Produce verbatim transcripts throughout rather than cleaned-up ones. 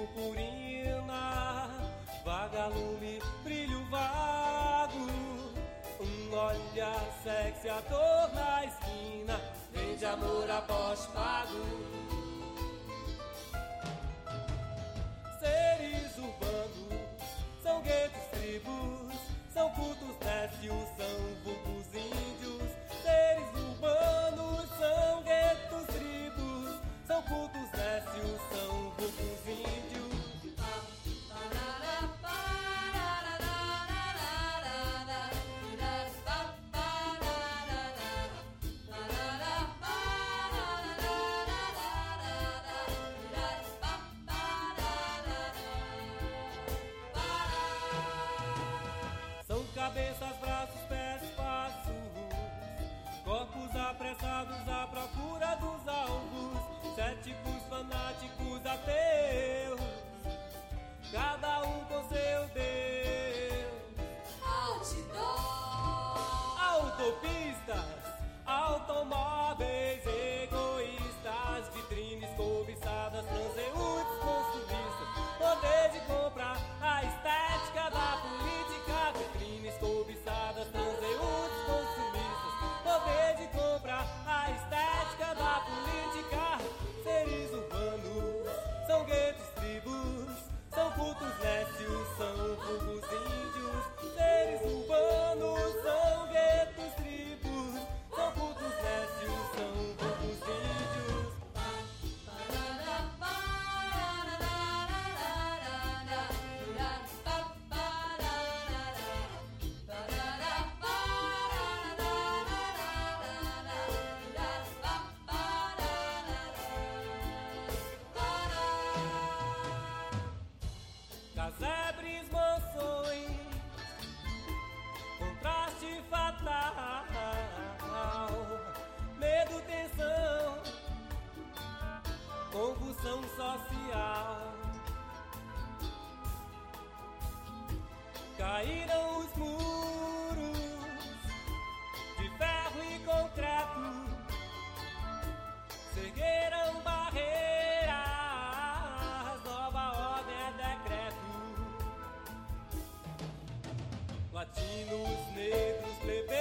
purpurina, vagalume, brilho vago. Um olhar sexy, a dor na esquina, vende amor a pós-pago. Seres urbanos, são guetos, tribos, são cultos nécios, são vulgos índios. Seres urbanos, são guetos, tribos, são cultos nécios, são vulgos índios. Cabeças, braços, pés, passos, corpos apressados à procura dos alvos, céticos, fanáticos, ateus, cada um com seu Deus. Outdoor. Autopistas, automóveis, egoístas, vitrines cobiçadas, transeuntes, consumistas, poder de comprar, a estética da política, vitrines cobiçadas, transeuntes, consumistas, poder de comprar, a estética da política. Seres urbanos, são guetos, tribos, são cultos nécios, são vulgos índios. Seres urbanos, são guetos, tribos, são cultos nécios, são vulgos índios. Casebres, mansões, contraste fatal, medo, tensão, convulsão social. Caíram os muros de ferro e concreto, seguiram barreiras, nova ordem é decreto. Latinos, negros, plebeus,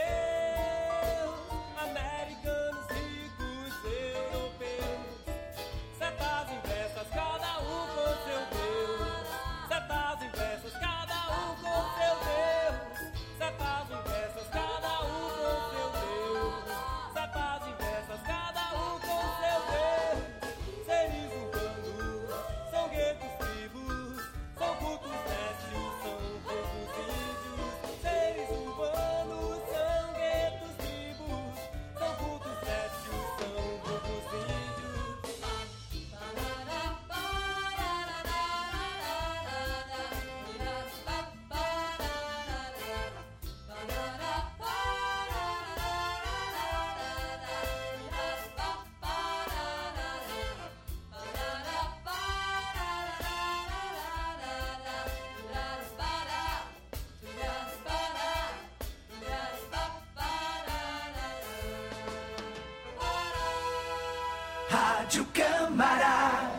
americanos, ricos, europeus, setas inversas, cada um com seu Deus. Setas inversas, cada um com seu Deus. Setas inversas, cada um com seu Deus. Setas inversas, cada um com seu Deus. Seres urbanos, são guetos, tribos, são cultos nécios, são povos índios. Seres urbanos, são guetos, tribos, são cultos nécios, são povos índios. Rádio Câmara.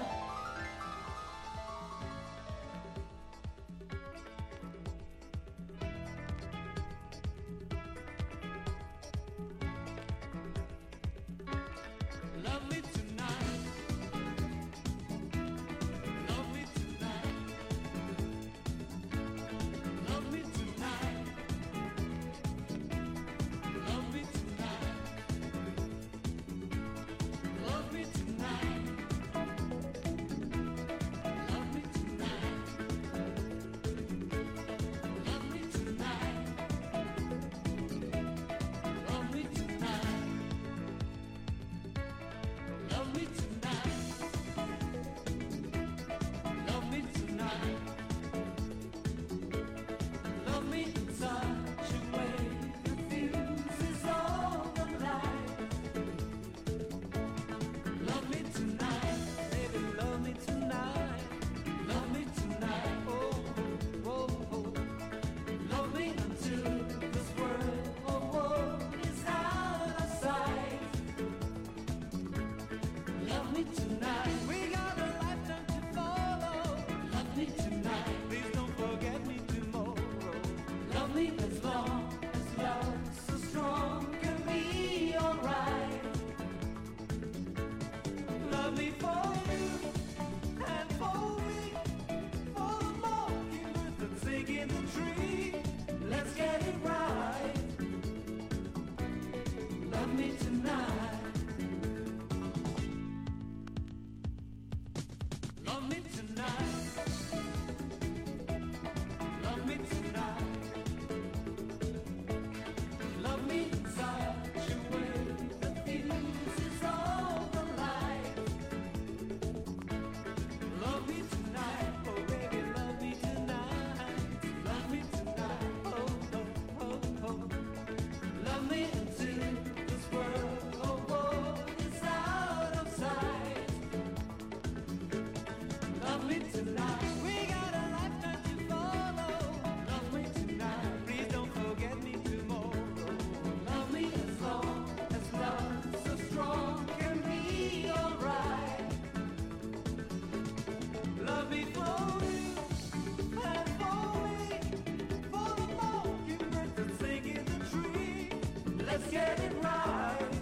Let's get it right.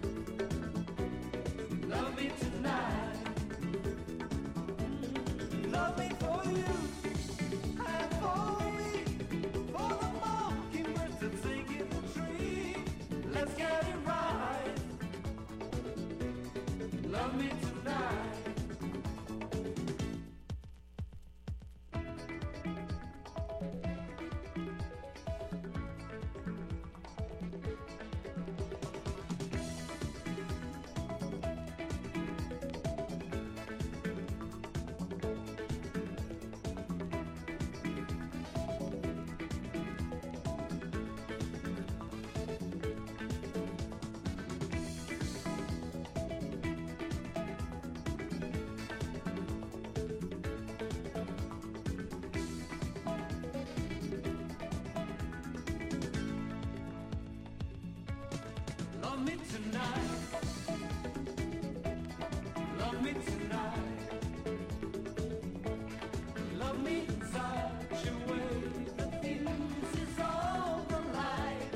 Love me tonight. Love me for you and for me, for the mockingbirds that sing in the tree. Let's get it right. Love me tonight. Love me tonight. Love me tonight. Love me in such a way that fuses all the light.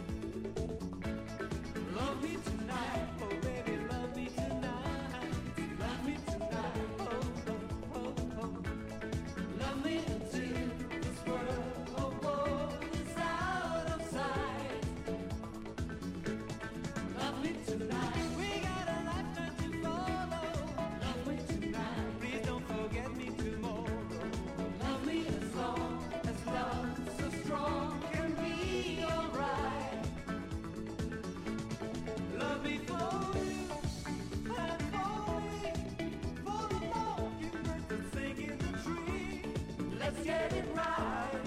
Love me tonight, oh baby, love me tonight. Love me tonight, oh, oh, oh, oh. Love me until this world of war is out of sight. Love me tonight. We got a lifetime to follow. Love me tonight. Please don't forget me tomorrow. Love me as long as love so strong can be alright. Love me for you and for me, for the mockingbirds that sing in the tree. Let's get it right.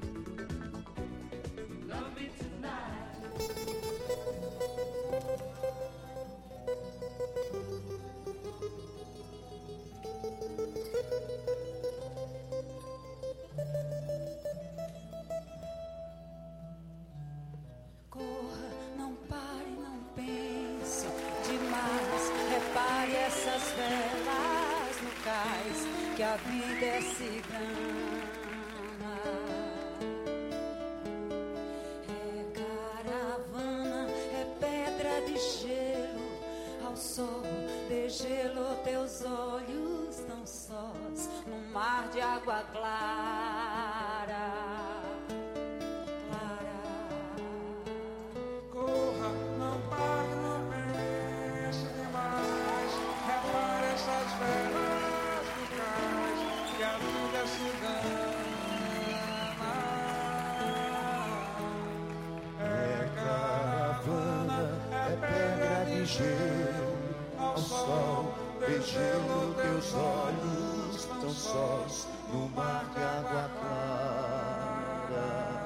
Love me tonight. Corra, não pare, não pense demais. Repare essas velas no cais, que a vida é cigana. É caravana, é pedra de gelo. Ao sol de gelo, teus olhos tão sós num mar de água clara. Corra, não pare, não pense demais. Repare essas velas do cais, que a vida é cigana. É caravana, é pedra de gelo. Ao sol de gelo, teus olhos tão sós no mar de água clara.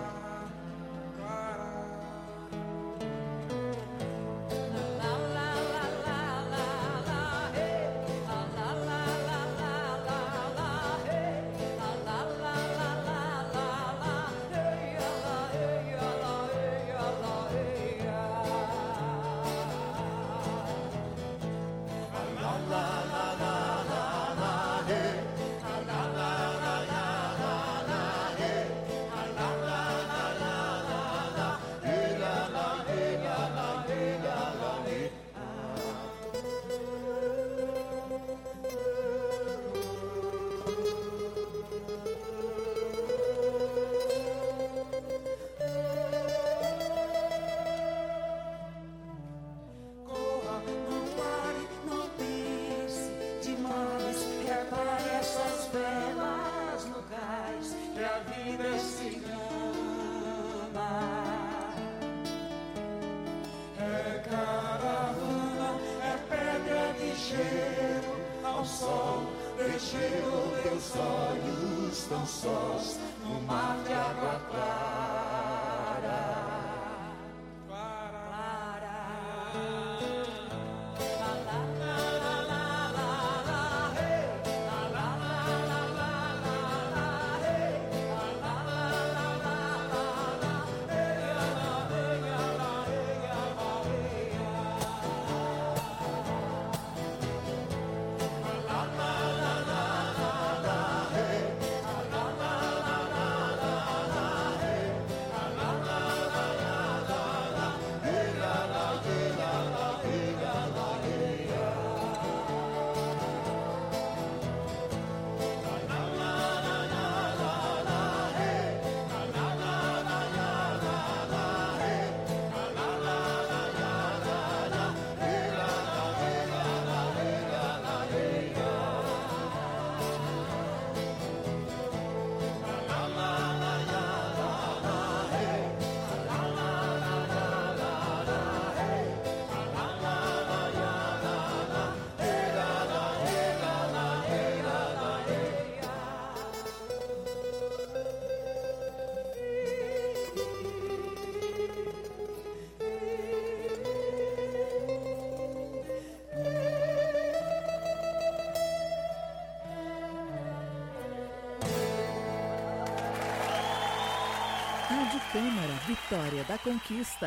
Corra, não pare, não pense demais. Repare essas velas no cais, que a vida é cigana. É caravana, é pedra de gelo. Ao sol de gelo, teus olhos tão sós no mar de água clara. Hey, Câmara, Vitória da Conquista.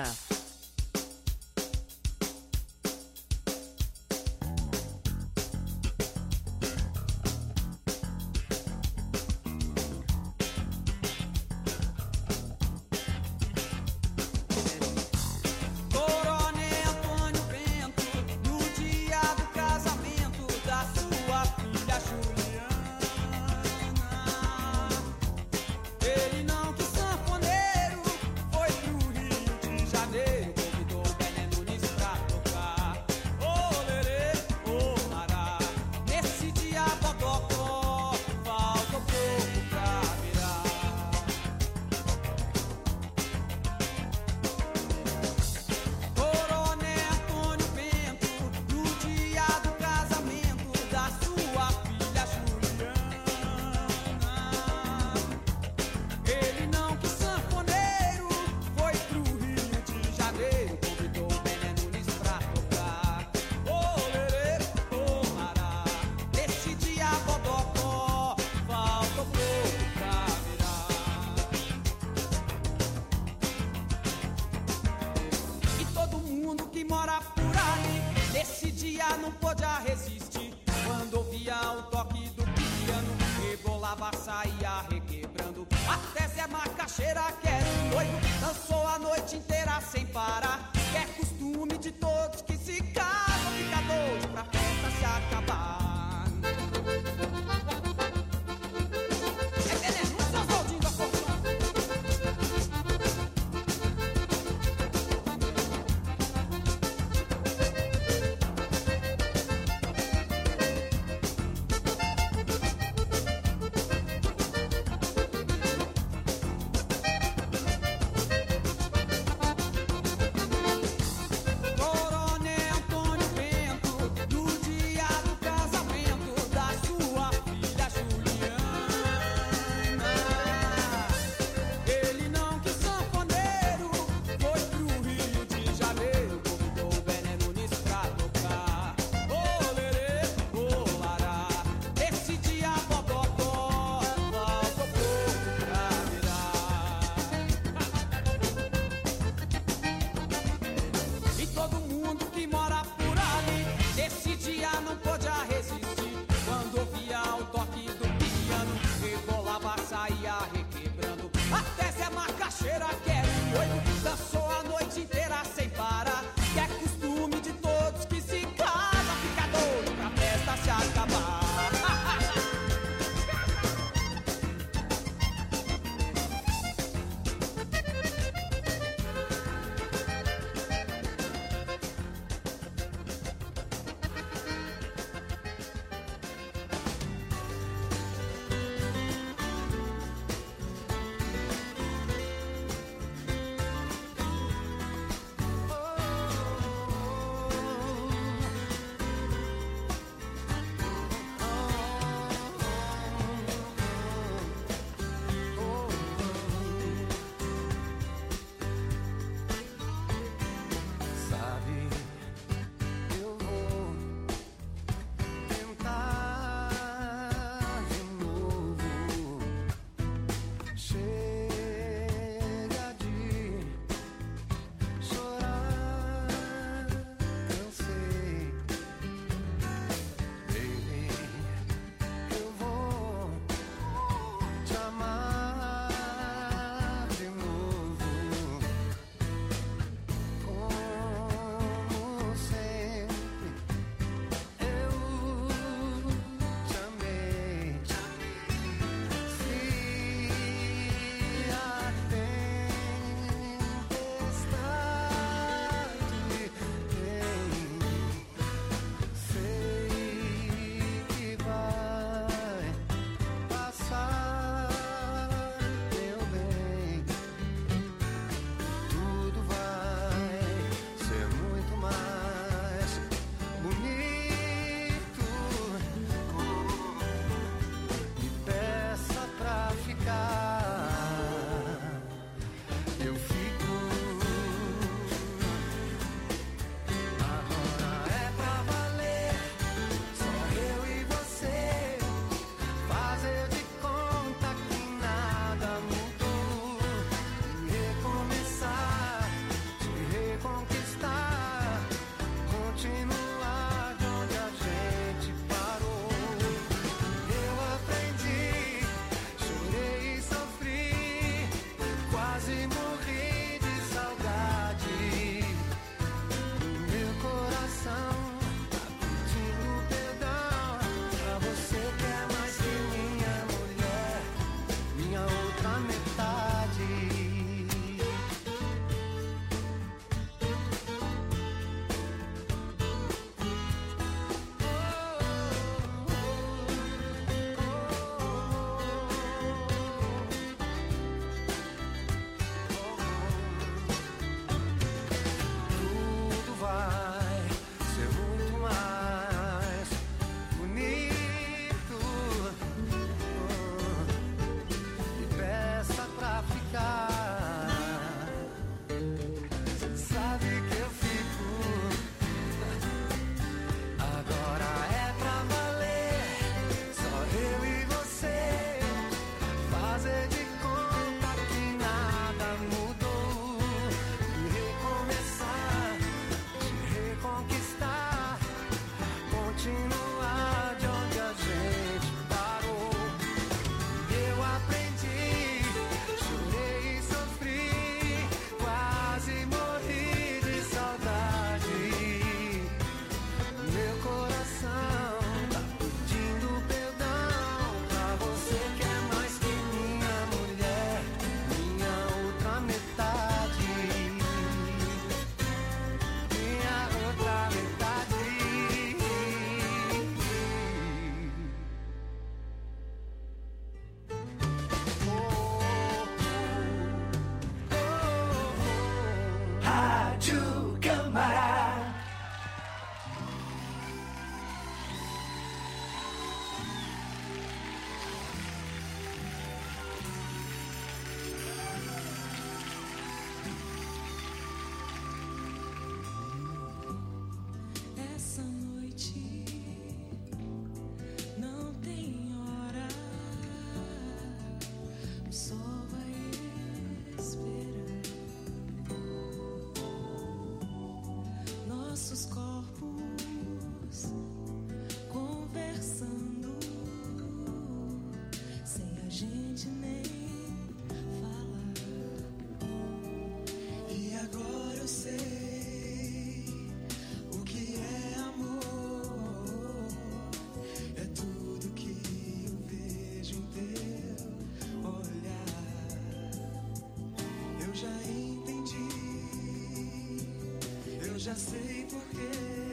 já sei porquê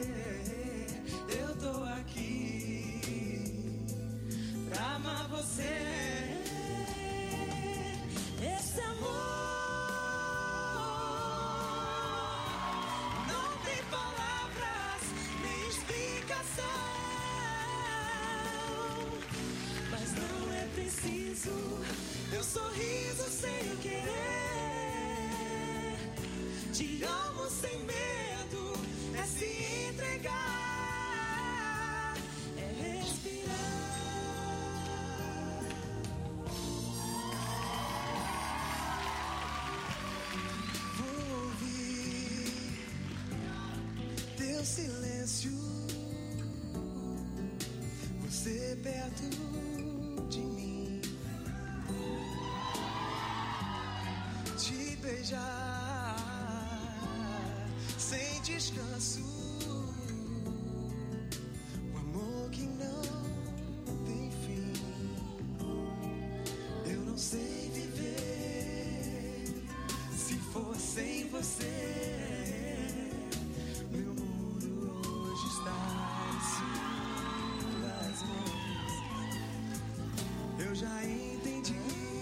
eu tô aqui pra amar você. Esse amor não tem palavras nem explicação, mas não é preciso teu sorriso sem querer. Te amo sem medo, é se entregar, é respirar. Vou ouvir teu silêncio, você perto de mim, te beijar sem descanso, o amor que não tem fim. Eu não sei viver se for sem você. Meu mundo hoje está em suas mãos. Eu já entendi,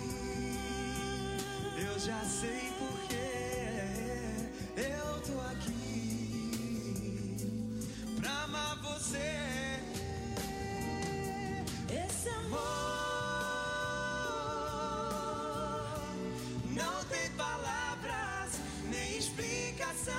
eu já sei porquê eu tô aqui pra amar você. Esse amor não tem palavras nem explicação,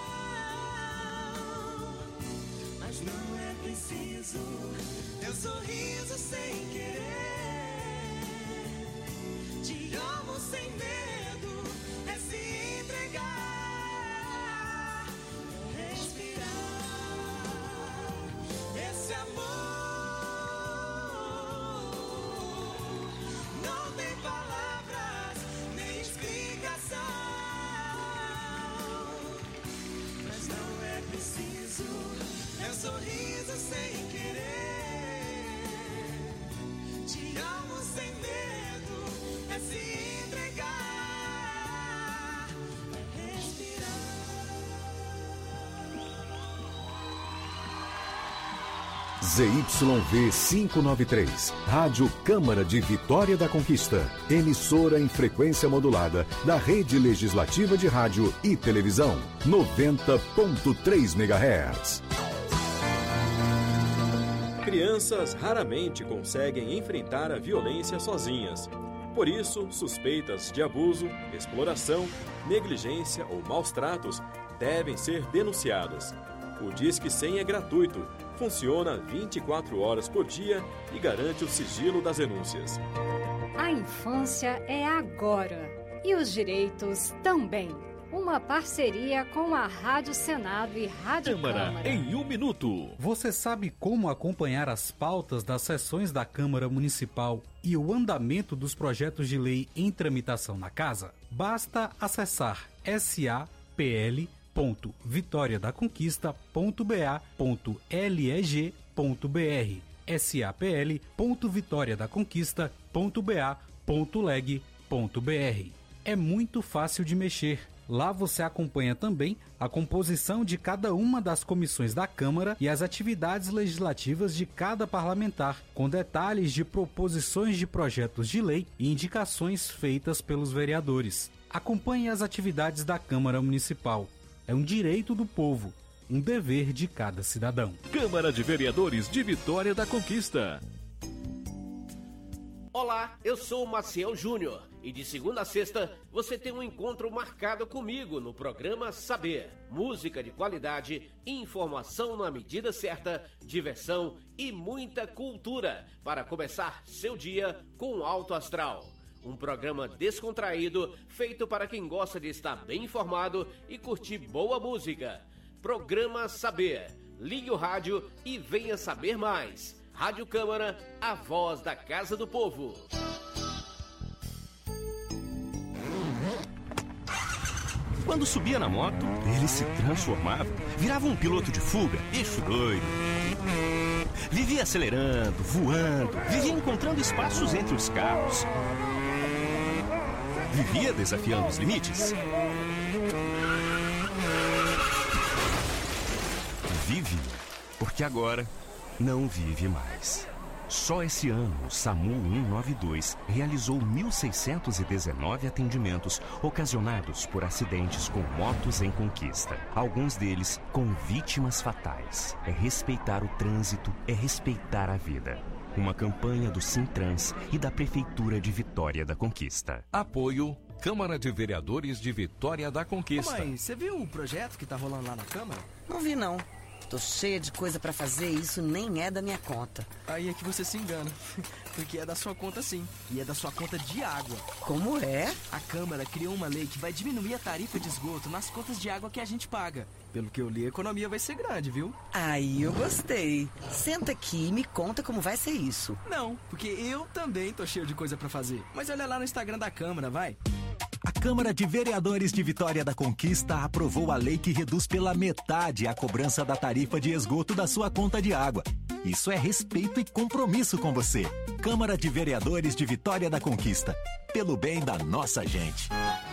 mas não é preciso teu sorriso sem querer. Te amo sem medo, é se entregar, respirar. Esse amor não tem palavras nem explicação, mas não é preciso teu sorriso sem querer. Te amo sem medo, é se entregar, é respirar. Z Y V quinhentos e noventa e três, Rádio Câmara de Vitória da Conquista, emissora em frequência modulada da Rede Legislativa de Rádio e Televisão, noventa ponto três megahertz. Crianças raramente conseguem enfrentar a violência sozinhas. Por isso, suspeitas de abuso, exploração, negligência ou maus tratos devem ser denunciadas. O Disque cem é gratuito, funciona vinte e quatro horas por dia e garante o sigilo das denúncias. A infância é agora e os direitos também. Uma parceria com a Rádio Senado e Rádio Câmara, Câmara. em um minuto. Você sabe como acompanhar as pautas das sessões da Câmara Municipal e o andamento dos projetos de lei em tramitação na Casa? Basta acessar sapl ponto vitória da conquista ponto ba ponto leg ponto br, sapl ponto vitória da conquista ponto ba ponto leg ponto br. É muito fácil de mexer. Lá você acompanha também a composição de cada uma das comissões da Câmara e as atividades legislativas de cada parlamentar, com detalhes de proposições de projetos de lei e indicações feitas pelos vereadores. Acompanhe as atividades da Câmara Municipal. É um direito do povo, um dever de cada cidadão. Câmara de Vereadores de Vitória da Conquista. Olá, eu sou o Maciel Júnior e de segunda a sexta você tem um encontro marcado comigo no programa Saber. Música de qualidade, informação na medida certa, diversão e muita cultura para começar seu dia com alto astral. Um programa descontraído, feito para quem gosta de estar bem informado e curtir boa música. Programa Saber. Ligue o rádio e venha saber mais. Rádio Câmara, a voz da Casa do Povo. Quando subia na moto, ele se transformava, virava um piloto de fuga, bicho doido. Vivia acelerando, voando, vivia encontrando espaços entre os carros. Vivia desafiando os limites. vivia, porque agora não vive mais. Só esse ano, o SAMU cento e noventa e dois realizou mil seiscentos e dezenove atendimentos ocasionados por acidentes com motos em conquista. Alguns deles com vítimas fatais. É respeitar o trânsito, é respeitar a vida. Uma campanha do Sintrans e da Prefeitura de Vitória da Conquista. Apoio Câmara de Vereadores de Vitória da Conquista. Ô mãe, você viu o projeto que tá rolando lá na Câmara? Não vi, não. Tô cheia de coisa pra fazer e isso nem é da minha conta. Aí é que você se engana, porque é da sua conta sim, e é da sua conta de água. Como é? A Câmara criou uma lei que vai diminuir a tarifa de esgoto nas contas de água que a gente paga. Pelo que eu li, a economia vai ser grande, viu? Aí eu gostei. Senta aqui e me conta como vai ser isso. Não, porque eu também tô cheio de coisa pra fazer. Mas olha lá no Instagram da Câmara, vai. A Câmara de Vereadores de Vitória da Conquista aprovou a lei que reduz pela metade a cobrança da tarifa de esgoto da sua conta de água. Isso é respeito e compromisso com você. Câmara de Vereadores de Vitória da Conquista. Pelo bem da nossa gente.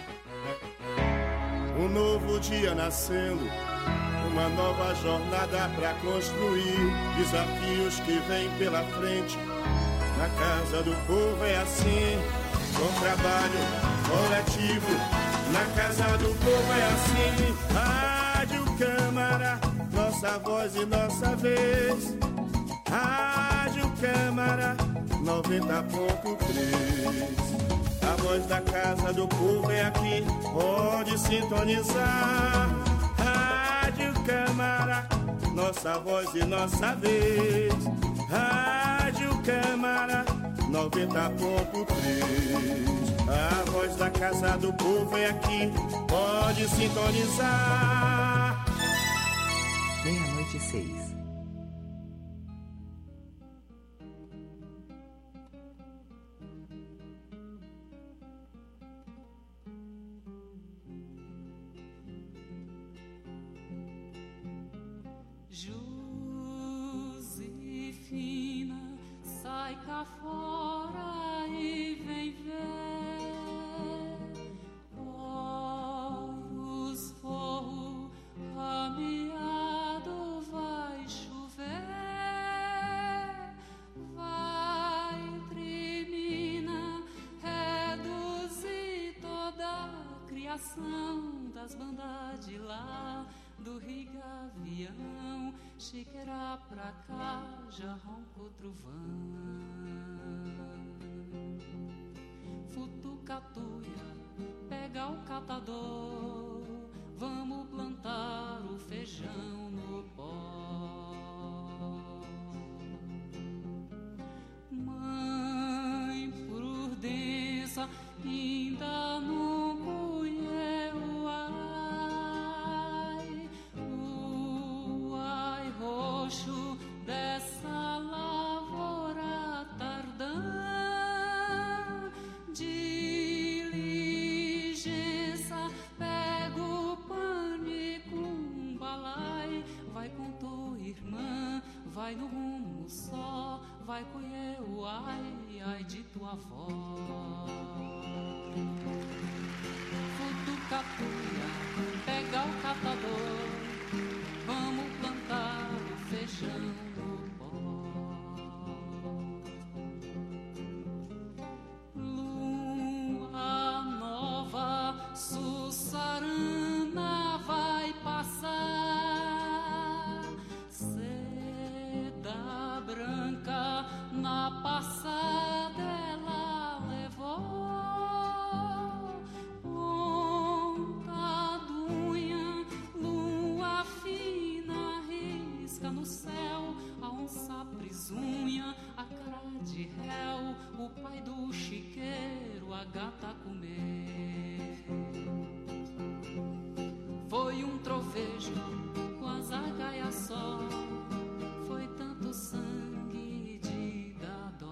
Um novo dia nascendo, uma nova jornada pra construir. Desafios que vêm pela frente. Na casa do povo é assim, com trabalho coletivo. Na casa do povo é assim. Rádio Câmara, nossa voz e nossa vez. Rádio Câmara, noventa ponto três. A voz da casa do povo é aqui, pode sintonizar. Rádio Câmara, nossa voz e nossa vez. Rádio Câmara, noventa ponto três. A voz da casa do povo é aqui, pode sintonizar. Meia-noite e seis. Josefina, sai cá fora e vem ver. Olhos forro rameado, vai chover. Vai, Trimina, reduzir toda a criação das bandas de lá. Do Rio Gavião, Chiqueira pra cá, já ronca o trovão. Futucatuia, pega o catador, vamos plantar o feijão no pó. Mãe Prudência, ainda não colheu a roxo dessa lavoura tardã. Diligência, pega o pânico, um balai, vai com tua irmã, vai no rumo só, vai colher o ai, ai de tua avó. Futucatuia, pega o catador, vamos plantar o feijão no pó. Lua nova, Sussarana vai passar. Seda branca na passada ela levou. No céu, a onça prisunha, a cara de réu, o pai do chiqueiro, a gata comer. Foi um trovejo com as agaias só, foi tanto sangue de dar dó.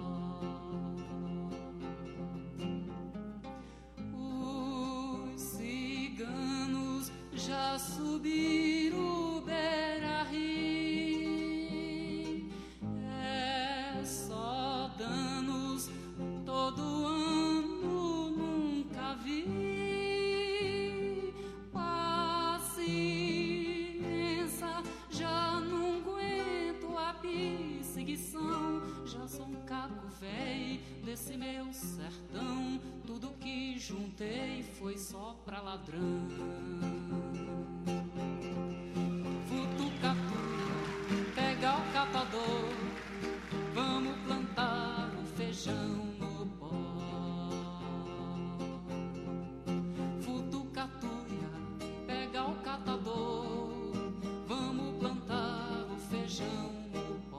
Os ciganos já subiram o Beira-Rio. Todo ano nunca vi. Paciência, já foi só pra ladrão. Futucatu, pega o catador, vamos plantar o feijão no pó. Futucatuia, pega o catador, vamos plantar o feijão no pó.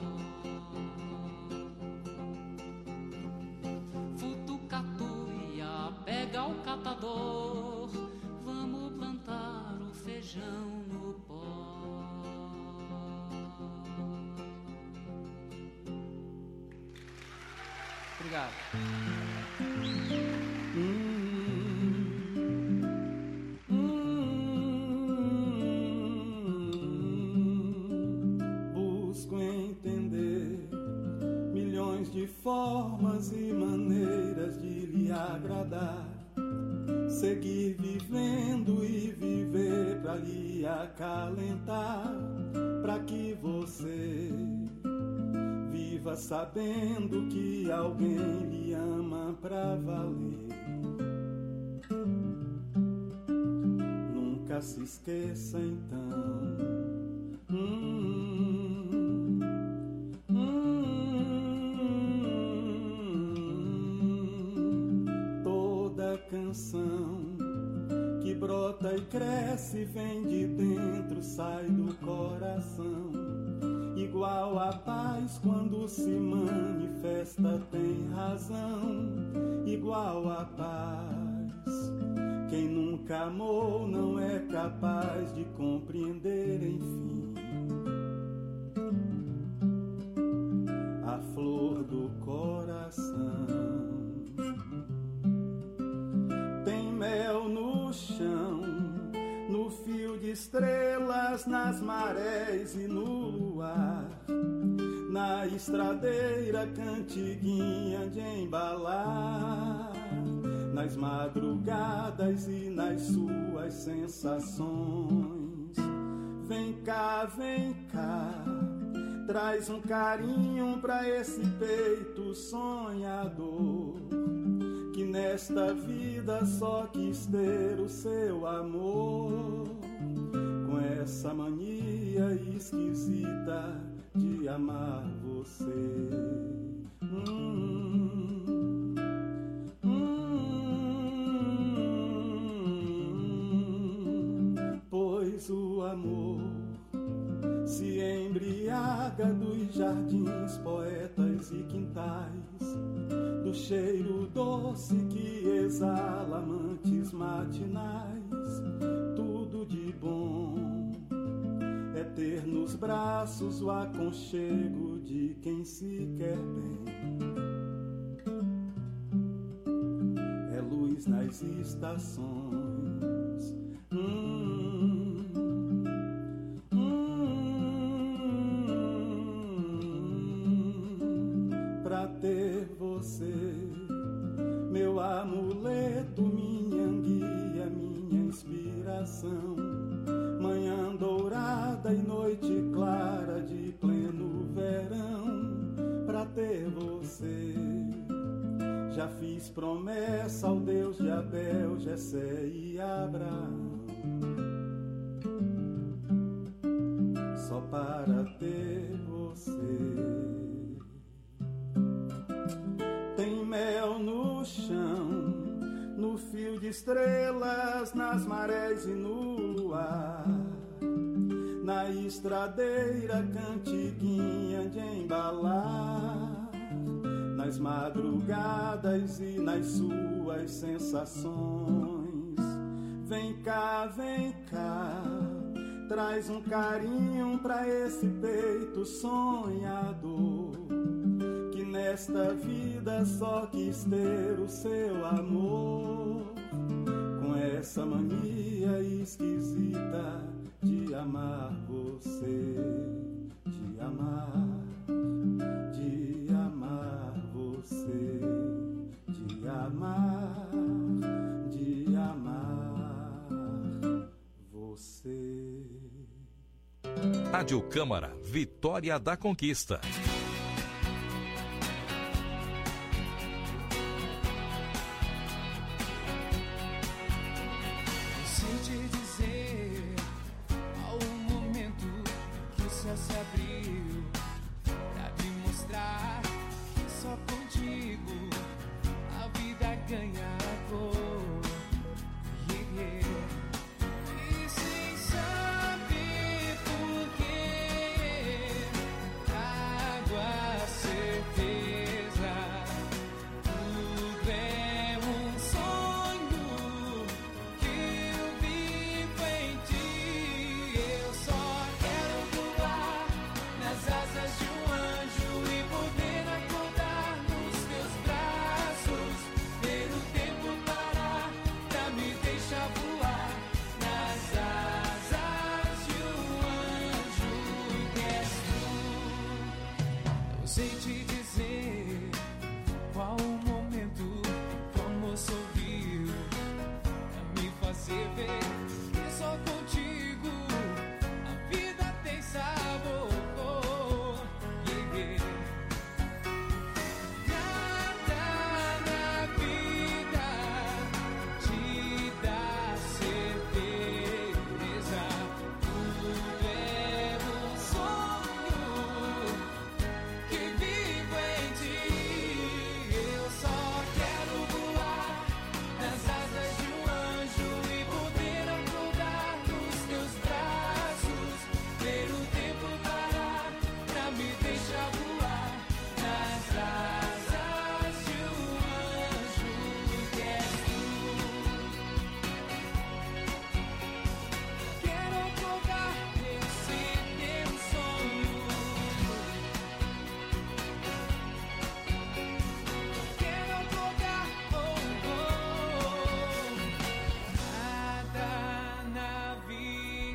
Futucatuia, pega o catador, vamos plantar o feijão no pó. Obrigado. Busco entender milhões de formas e maneiras de lhe agradar. Seguir vivendo e viver pra lhe acalentar, pra que você viva sabendo que alguém lhe ama pra valer. Nunca se esqueça então. Hum, hum, toda canção que brota e cresce vem de dentro, sai do coração. Igual a paz quando se manifesta tem razão. Igual a paz, quem nunca amou não é capaz de compreender, enfim. A flor do coração tem mel no chão, no fio de estrelas, nas marés e no luar, na estradeira cantiguinha de embalar, nas madrugadas e nas suas sensações. Vem cá, vem cá, traz um carinho pra esse peito sonhador, que nesta vida só quis ter o seu amor, com essa mania esquisita de amar você. Hum, hum, pois o amor se embriaga dos jardins, poetas e quintais, do cheiro doce que exala amantes matinais. Tudo de bom é ter nos braços o aconchego de quem se quer bem. É luz nas estações. Hum, hum, pra ter você, meu amuleto, minha guia, minha inspiração. Manhã dourada e noite clara de pleno verão, pra ter você já fiz promessa ao Deus de Abel, Jessé e Abraão, só para ter você. Tem mel no chão, no fio de estrelas, nas marés e no luar, na estradeira cantiguinha de embalar, nas madrugadas e nas suas sensações. Vem cá, vem cá, traz um carinho pra esse peito sonhador, que nesta vida só quis ter o seu amor, com essa mania esquisita de amar você, de amar, de amar você, de amar, de amar você. Rádio Câmara, Vitória da Conquista.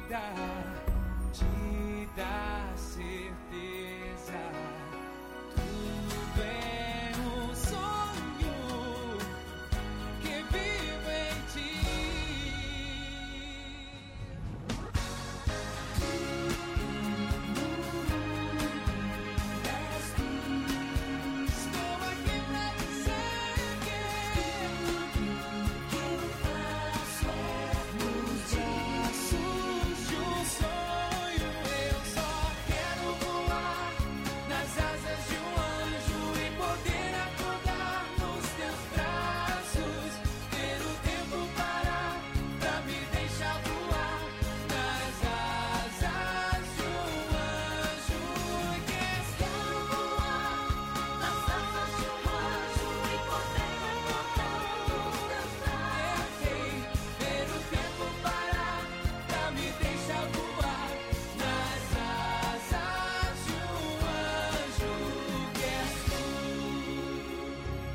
vida te dá certeza. Tudo é um sonho que vive em ti. Estou aqui pra dizer que tudo que eu faço é nos braços de um sonho. Eu só quero voar nas asas de um anjo e poder acordar nos teus braços. Ter o tempo parar pra me deixar voar nas asas de um anjo. Quero voar nas asas de um anjo e poder acordar nos teus braços. Ter o tempo parar pra me deixar voar nas asas de um anjo que és tu.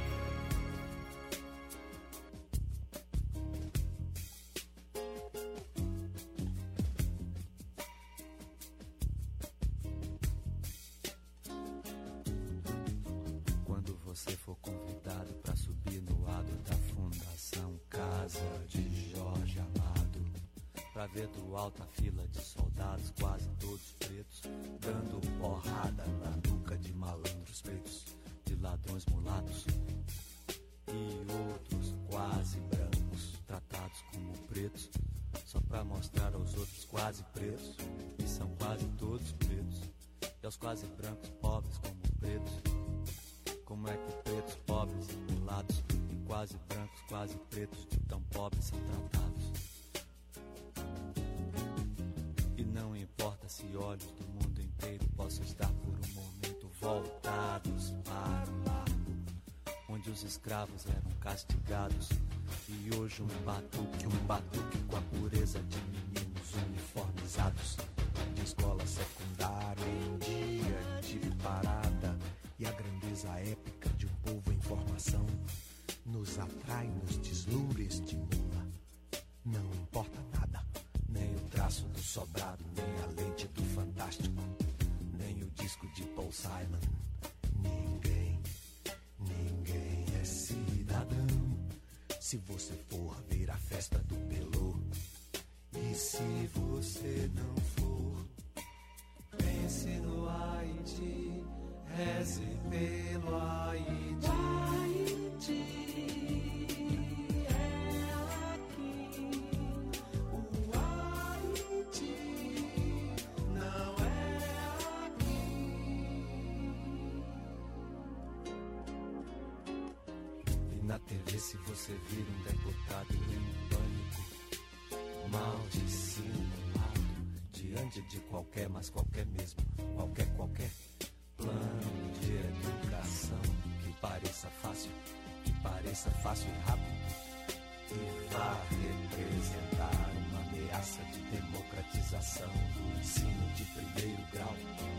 Quando você for convidado para subir no adro da Fundação Casa de Jorge Amado, pra ver do alto a fila de soldados, quase todos pretos, dando porrada na nuca de malandros pretos, de ladrões mulatos e outros quase brancos, tratados como pretos, só pra mostrar aos outros quase pretos, que são quase todos pretos, e aos quase brancos pobres como pretos. Como é que pretos, pobres e mulatos, e quase brancos, quase pretos, de tão pobres são tratados? E não importa se olhos do mundo inteiro possam estar por um momento voltados para o largo, onde os escravos eram castigados, e hoje um batuque, um batuque com a pureza de meninos uniformizados, de escola secundária em dia de parada. E a grandeza épica de um povo em formação nos atrai, nos deslumbra e estimula. Não importa nada, nem o traço do sobrado, nem a lente do fantástico, nem o disco de Paul Simon. Ninguém, ninguém é cidadão se você for ver a festa do Pelô. E se você não for, pense no Haiti. Reze pelo Haiti. Haiti é aqui. O Haiti não é aqui. E na T V, se você vir um deputado em pânico, mal dissimulado, diante de qualquer, mas qualquer mesmo, qualquer, qualquer plano de educação que pareça fácil, que pareça fácil e rápido, e vá representar uma ameaça de democratização do ensino de primeiro grau.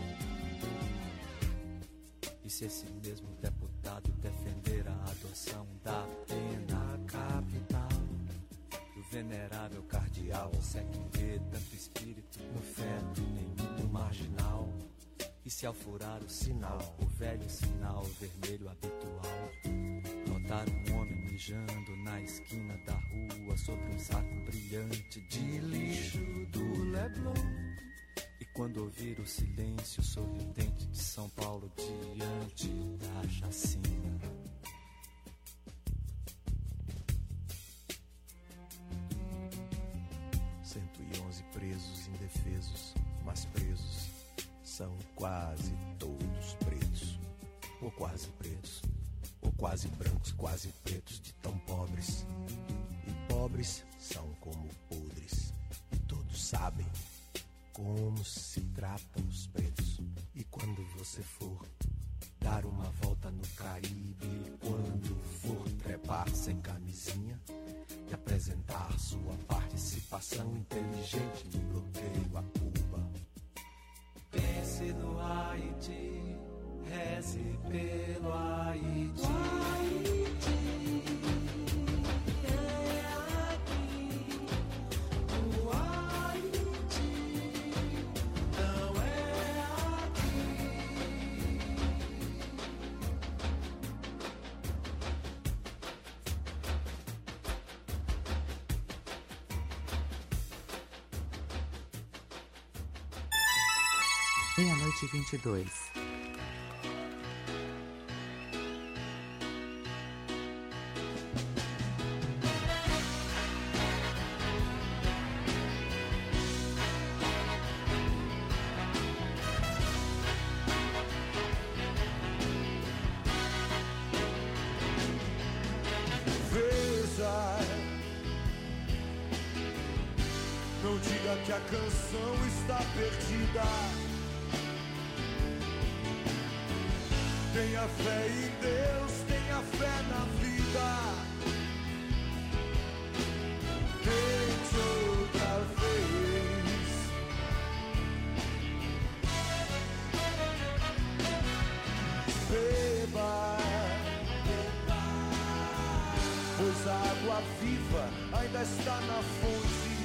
E se esse mesmo deputado defender a adoção da pena capital, o venerável cardeal consegue ver tanto espírito no feto, nenhum no marginal. E se ao furar o sinal, o velho sinal vermelho habitual, notar um homem mijando na esquina da rua sobre um saco brilhante de lixo do Leblon. E quando ouvir o silêncio sorridente de São Paulo diante da chacina. cento e onze presos indefesos, mas presos são quase todos pretos, ou quase pretos, ou quase brancos, quase pretos, de tão pobres. E pobres são como podres, e todos sabem como se tratam os pretos. E quando você for dar uma volta no Caribe, quando for trepar sem camisinha e apresentar sua participação inteligente no bloqueio a Cuba, pense no Haiti, reze pelo Haiti. Haiti é aqui, o Haiti Meia-noite e vinte e dois. Veja, não diga que a canção está perdida. Tenha fé em Deus, tenha fé na vida. Tente outra vez. Beba, pois a água viva ainda está na fonte.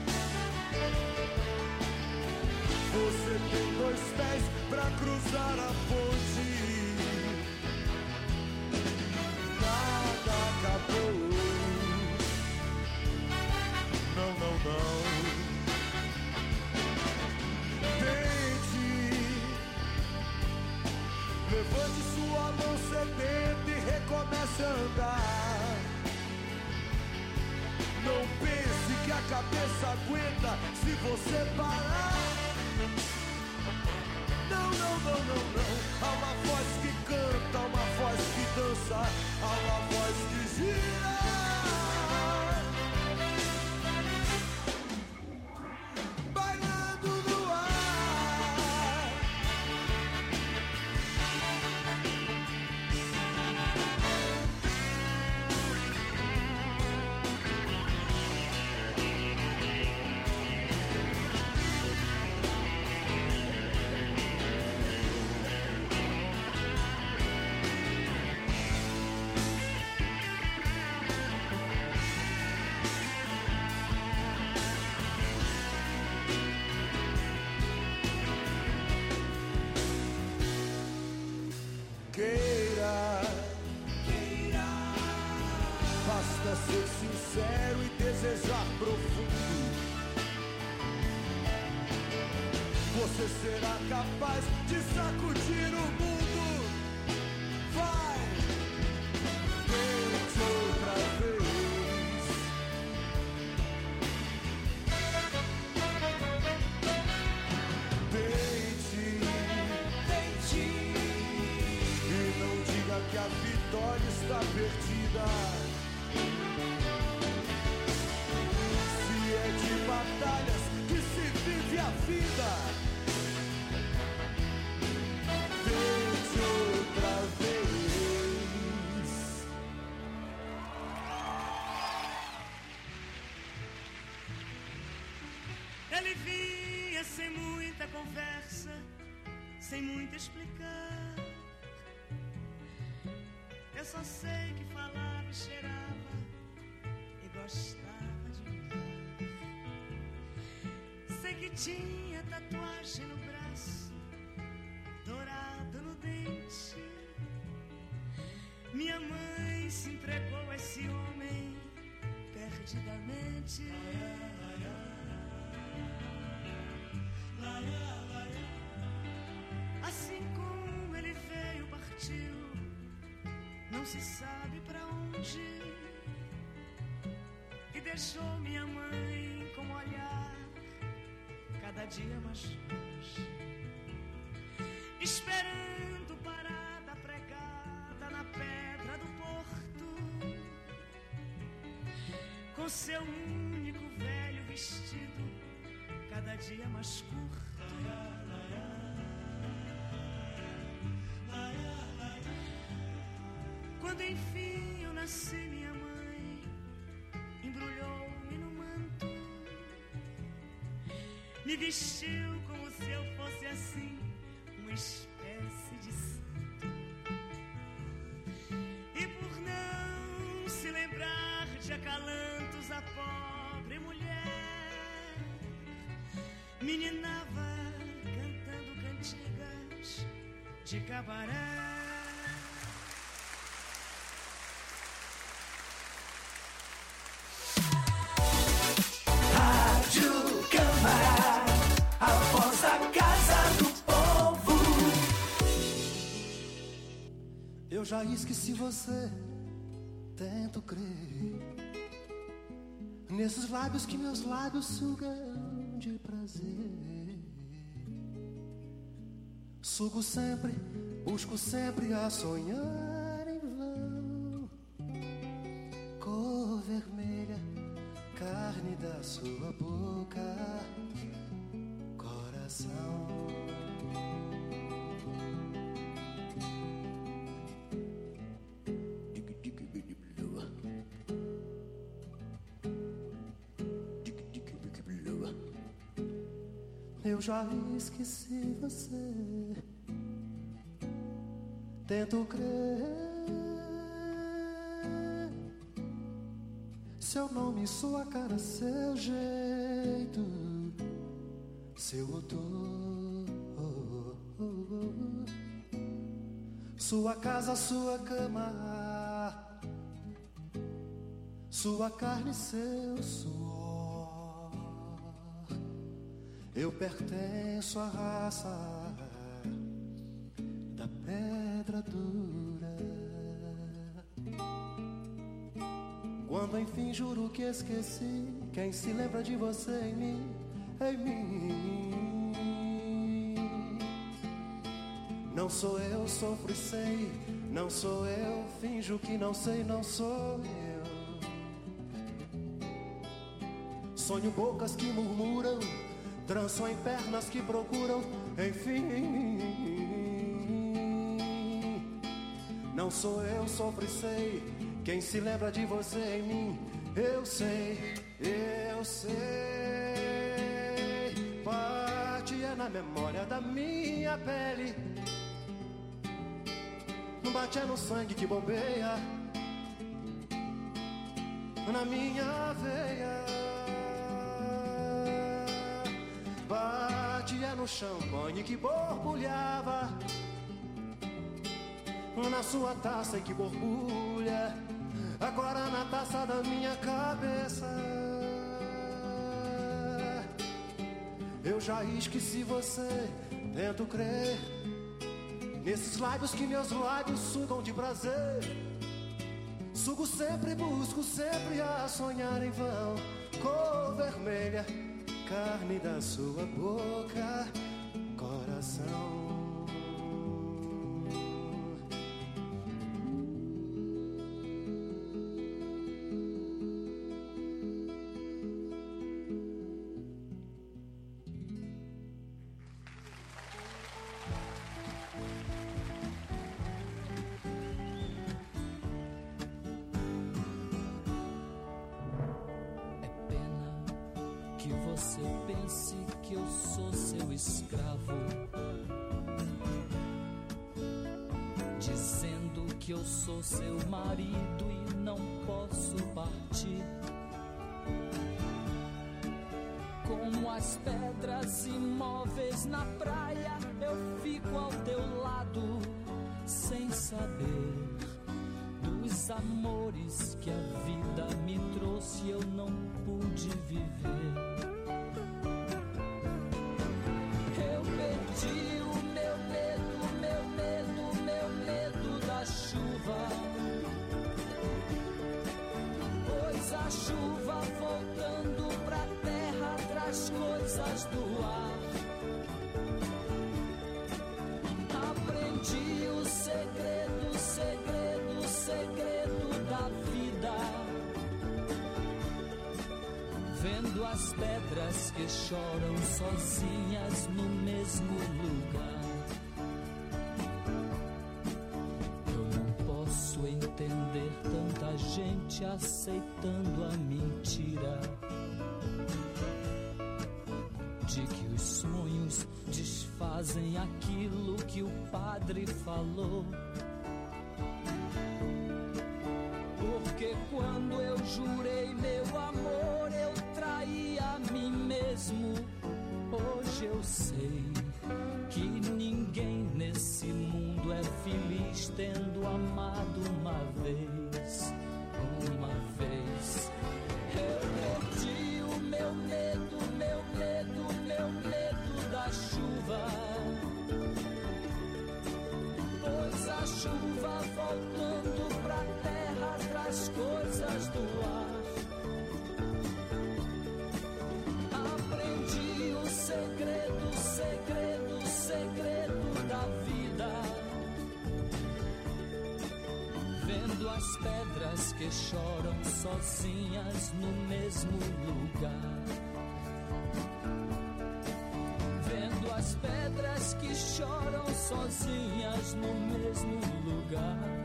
Você tem dois pés pra cruzar a ponte. Nada acabou. Não, não, não. Tente. Levante sua mão sedenta e recomece a andar. Não pense que a cabeça aguenta se você parar. Não, não, não, não, não. Há uma voz que canta, uma voz que dança, há uma voz que gira. Bailando no ar. Queira, queira, basta ser sincero e desejar profundo. Você será capaz de sacudir o mundo. Vai, tente outra vez. Tente, tente. E não diga que a vitória está perdida. Se é de batalhas que se vive a vida. Tente outra vez. Ele vinha sem muita conversa, sem muito explicar. Eu só sei que falava e cheirava e gostava de mim. Sei que tinha tatuagem no braço, dourado no dente. Minha mãe se entregou a esse homem perdidamente. Assim como ele veio, partiu, não se sabe pra onde. E deixou minha mãe com um olhar cada dia mais longe, esperando parada pregada na pedra do porto, com seu único velho vestido cada dia mais curto. Quando enfim eu nasci, minha mãe embrulhou-me no manto, me vestiu como se eu fosse assim uma espécie de santo. E por não se lembrar de acalantos a pobre mulher, meninava cantando cantigas de cabaré. Rádio Câmara, a voz da Casa do Povo. já esqueci você, tento crer nesses lábios que meus lábios sugam de prazer. Sugo sempre, busco sempre a sonhar em vão. Cor vermelha, carne da sua boca, coração. Eu já esqueci você, tento crer. Seu nome, sua cara, seu jeito, seu odor, sua casa, sua cama, sua carne, seu suor. Eu pertenço à raça da pedra dura. Quando enfim juro que esqueci, quem se lembra de você em mim, em mim. Não sou eu, sofro e sei, não sou eu, finjo que não sei, não sou eu. Sonho bocas que murmuram, tranço em pernas que procuram, enfim. Não sou eu, sofro e sei, quem se lembra de você em mim. Eu sei, eu sei. Bate é na memória da minha pele, bate é no sangue que bombeia na minha veia. Batia no champanhe que borbulhava na sua taça e que borbulha agora na taça da minha cabeça. Eu já esqueci você, tento crer nesses lábios que meus lábios sugam de prazer. Sugo sempre, busco sempre a sonhar em vão. Cor vermelha, carne da sua boca, coração. Você pense que eu sou seu escravo, dizendo que eu sou seu marido e não posso partir. Como as pedras imóveis na praia, eu fico ao teu lado, sem saber dos amores que a vida me trouxe e eu não pude viver. Perdi o meu medo, meu medo, meu medo da chuva, pois a chuva voltando pra terra traz coisas do ar. Aprendi o segredo, segredo, segredo da vida, vendo as pedras que choram sozinhas no mesmo lugar. Eu não posso entender tanta gente aceitando a mentira de que os sonhos desfazem aquilo que o padre falou. Porque quando eu jurei meu amor, eu traí a mim mesmo. Hoje eu sei que ninguém nesse mundo é feliz tendo amado uma vez, uma vez. Eu perdi o meu medo, meu medo, meu medo da chuva, pois a chuva volta as pedras que choram sozinhas no mesmo lugar. Vendo as pedras que choram sozinhas no mesmo lugar.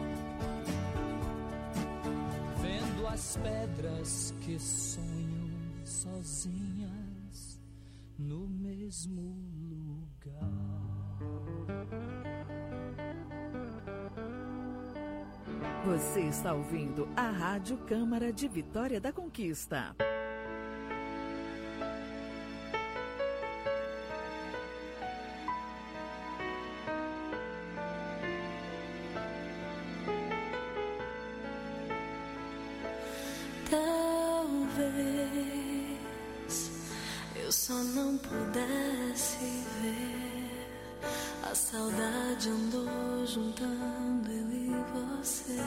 Vendo as pedras que sonham sozinhas no mesmo lugar. Você está ouvindo a Rádio Câmara de Vitória da Conquista. Talvez eu só não pudesse ver, a saudade andou juntando eu e você.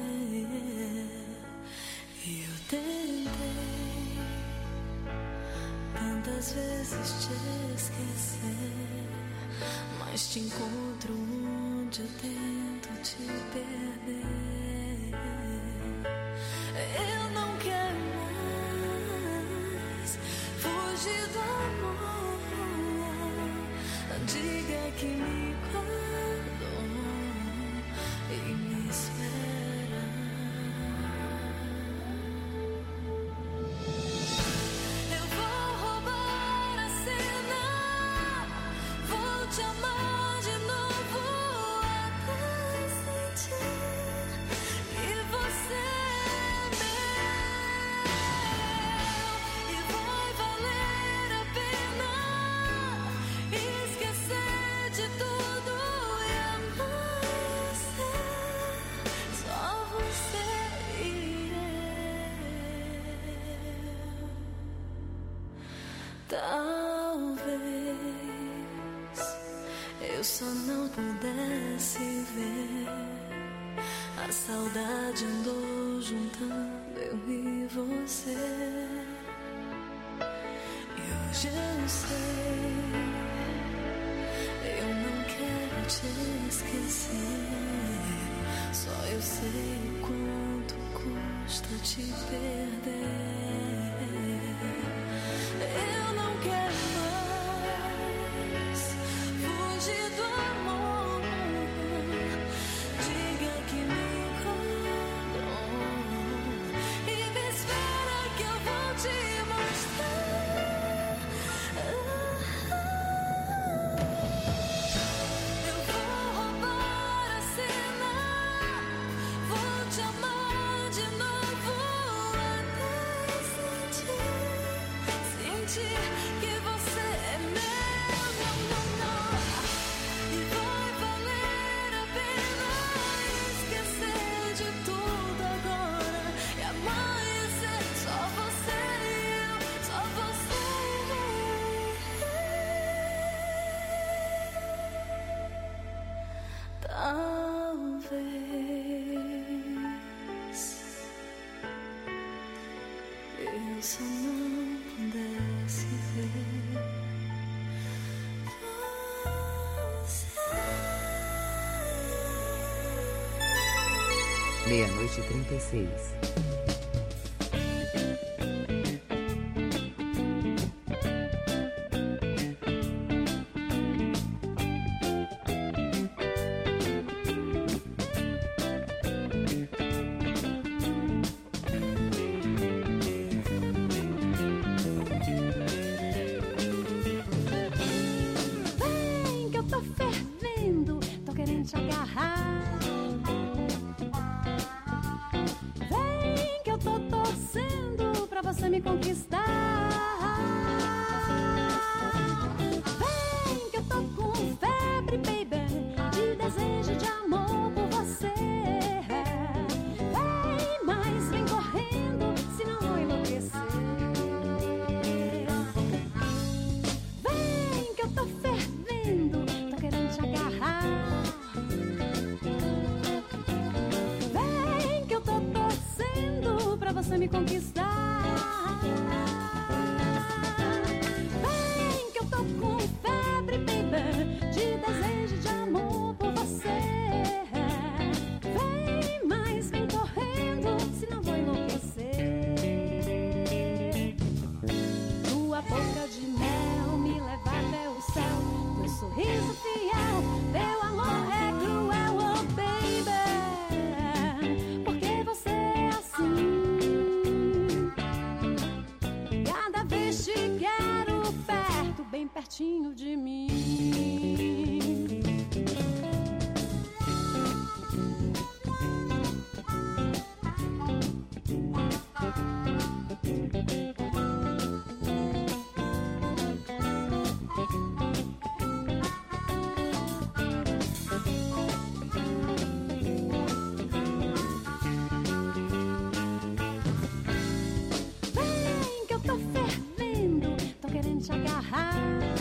E eu tentei tantas vezes te esquecer, mas te encontro onde eu tento te perder. Eu não quero mais fugir do amor. Diga que me guardou e me espera. Eu vou roubar a cena, vou te amar de novo até sentir que você talvez eu só não pudesse ver, a saudade andou juntando eu e você. E hoje eu sei, eu não quero te esquecer, só eu sei quanto custa te perder. Eu não quero mais fugir do amor. Diga que me encontrou e me espera que eu vou te mostrar. Eu vou roubar a cena, vou te amar de novo até sentir que você é meu, não, não, não. E vai valer a pena esquecer de tudo agora e amanhecer só você e eu, só você e eu. Talvez eu só não pudesse ver você. Meia-noite e trinta e seis. Vem que eu tô fervendo, tô querendo te agarrar. Vem que eu tô torcendo pra você me conquistar. Vem que eu tô com febre, baby, de desejo de amor por você. Vem, mas vem correndo, senão vou enlouquecer. Vem que eu tô fervendo, tô querendo te agarrar. Vem que eu tô torcendo pra você me conquistar. Vem que eu tô com febre, baby, de desejo de amor por você. Vem, mas vem pertinho de mim. Vem que eu tô fervendo, tô querendo te agarrar.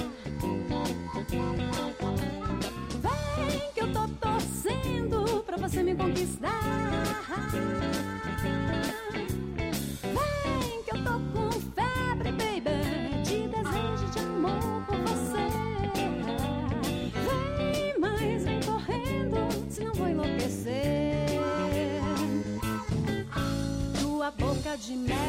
Vem que eu tô torcendo pra você me conquistar. Vem que eu tô com febre, baby, de desejo de amor por você. Vem, mas vem correndo, senão vou enlouquecer. Tua boca de mel